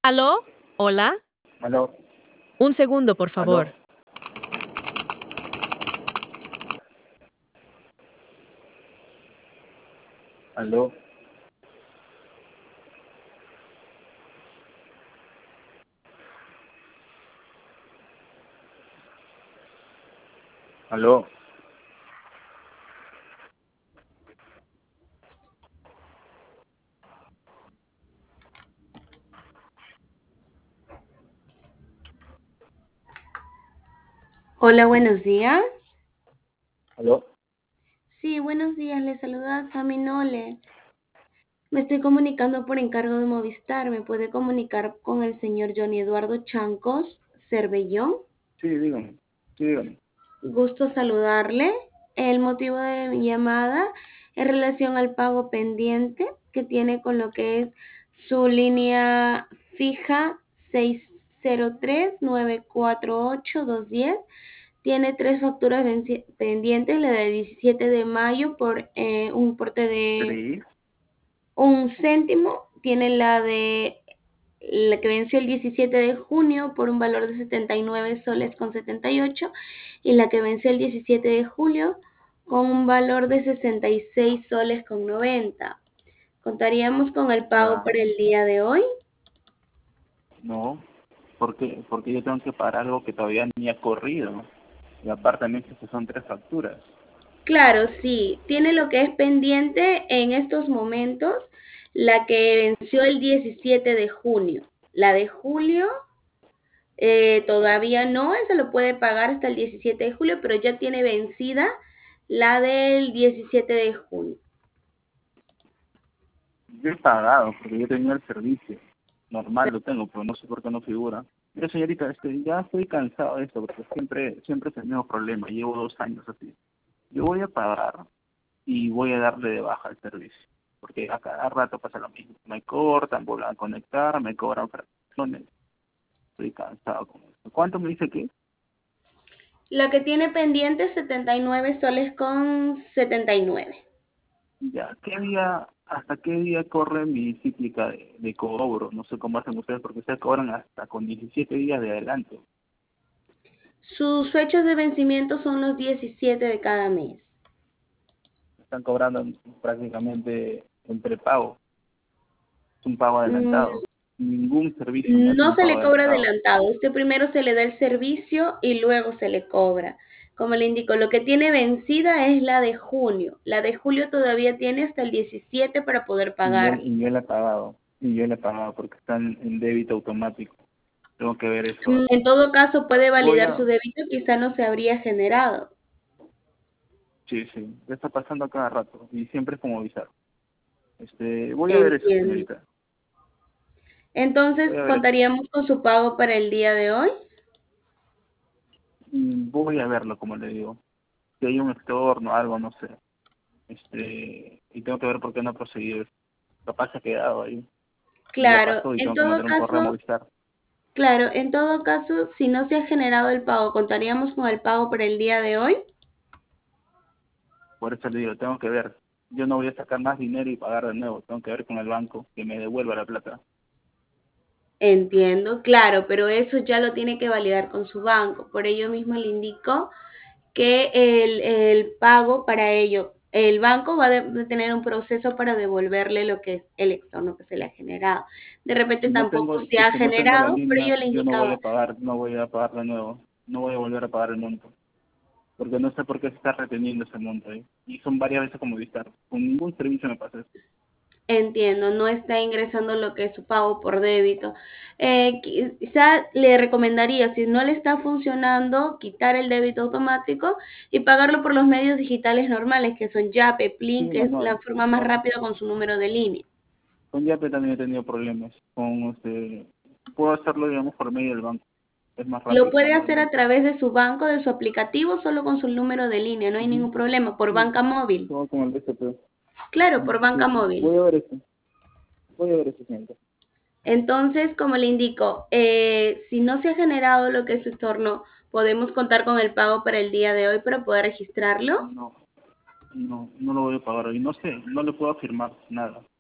¿Aló? ¿Hola? Aló, Un segundo, por aló, favor. aló, aló. Hola, buenos días. Aló, Sí, buenos días. Le saluda Sami Nole. Me estoy comunicando por encargo de Movistar. ¿Me puede comunicar con el señor Johnny Eduardo Chancos Cervellón? sí, dígame, sí, dígame. Gusto saludarle. El motivo de mi llamada es relación al pago pendiente que tiene con lo que es su línea fija 603-948-210. Tiene tres facturas pendientes, la del 17 de mayo por un importe de ¿Tres? 1 céntimo, tiene la que venció el 17 de junio por un valor de 79 soles con 78 y la que venció el 17 de julio con un valor de 66 soles con 90. ¿Contaríamos con el pago Ya, para el día de hoy? no, porque yo tengo que pagar algo que todavía ni ha corrido. Y aparte también que son tres facturas. Claro, sí, tiene lo que es pendiente en estos momentos, la que venció el 17 de junio. La de julio todavía no, se lo puede pagar hasta el 17 de julio, pero ya tiene vencida la del 17 de junio. Yo he pagado porque yo tenía el servicio. Normal lo tengo, pero no sé por qué no figura. Mira, señorita, ya estoy cansado de esto porque siempre es el mismo problema. Llevo 2 años así. Yo voy a pagar y voy a darle de baja el servicio. Porque a cada rato pasa lo mismo. Me cortan, vuelven a conectar, me cobran fracciones. Estoy cansado con esto. ¿Cuánto me dice que? La que tiene pendiente 79 soles con 79. Ya, hasta qué día corre mi cíclica de cobro? No sé cómo hacen ustedes porque ustedes cobran hasta con 17 días de adelanto. Sus fechas de vencimiento son los 17 de cada mes. Están cobrando prácticamente en prepago. Es un pago Mm, adelantado. Ningún servicio me hace No un se pago le cobra adelantado. adelantado. Usted primero se le da el servicio y luego se le cobra. Como le indico, lo que tiene vencida es la de junio. La de julio todavía tiene hasta el 17 para poder pagar. Y yo le he pagado. Y yo le he pagado porque están en débito automático. Tengo que ver eso. En todo caso, puede Voy validar a... su débito, quizá no se habría generado. Sí, sí. Ya está pasando a cada rato. Y siempre es como avisar. Voy a ver eso, Entiendo. señorita. Entonces, Voy a ver eso. ¿contaríamos con su pago para el día de hoy? Voy a verlo, como le digo. Si hay un estorno, algo, no sé. Y tengo que ver por qué no ha procedido. Capaz se ha quedado ahí. Y ya Claro, pasó y en tengo que todo mandar un correo a caso, Movistar. claro, en todo caso, si no se ha generado el pago, ¿contaríamos con el pago para el día de hoy? Por eso le digo, tengo que ver. Yo no voy a sacar más dinero y pagar de nuevo. Tengo que ver con el banco que me devuelva la plata. Entiendo, claro, pero eso ya lo tiene que validar con su banco. Por ello mismo le indico que el pago para ello, el banco va de tener un proceso para devolverle lo que es el extorno que se le ha generado. De repente tampoco se Si es ha que no tengo la generado, pero línea, yo le yo no voy indicaba. a pagar, no voy a pagar de nuevo. No voy a volver a pagar el monto. Porque no sé por qué se está reteniendo ese monto ahí. Y son varias veces como Movistar. Con ningún servicio me pasa eso. Entiendo, no está ingresando lo que es su pago por débito. Quizá le recomendaría, si no le está funcionando, quitar el débito automático y pagarlo por los medios digitales normales, que son Yape, Sí, Plin, que es la manual. forma más rápida con su número de línea. Con Yape también he tenido problemas. Puedo hacerlo, digamos, por medio del banco. Es más Lo rápido puede hacer a manualmente. través de su banco, de su aplicativo, solo con su número de línea, no hay Ujú. ningún problema, por Sí, banca móvil. todo con el BCP. Claro, por Sí, banca sí. móvil. Voy a ver eso, señorita. Entonces, como le indico, si no se ha generado lo que es su estorno, podemos contar con el pago para el día de hoy para poder registrarlo. No, no lo voy a pagar hoy. No sé, no le puedo afirmar nada.